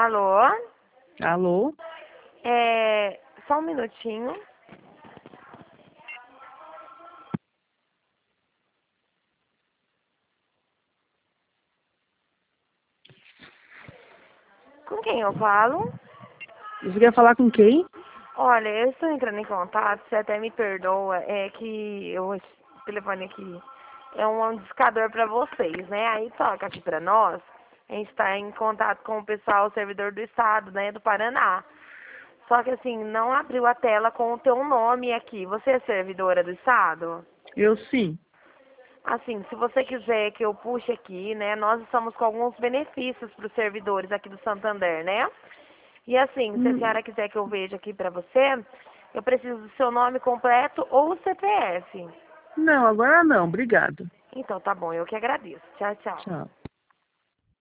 Alô? Alô? Só um minutinho. Com quem eu falo? Você quer falar com quem? Olha, eu estou entrando em contato, você até me perdoa, é que o telefone aqui é um discador para vocês, né? Aí toca aqui para nós, a gente está em contato com o pessoal, o servidor do estado, né, do Paraná. Só que assim, não abriu a tela com o teu nome aqui. Você é servidora do estado? Eu sim. Assim, se você quiser que eu puxe aqui, né, nós estamos com alguns benefícios para os servidores aqui do Santander, né? E assim, se a Hum, senhora quiser que eu veja aqui para você, eu preciso do seu nome completo ou CPF. Não, agora não, obrigado. Então, tá bom, eu que agradeço. Tchau, tchau. Tchau.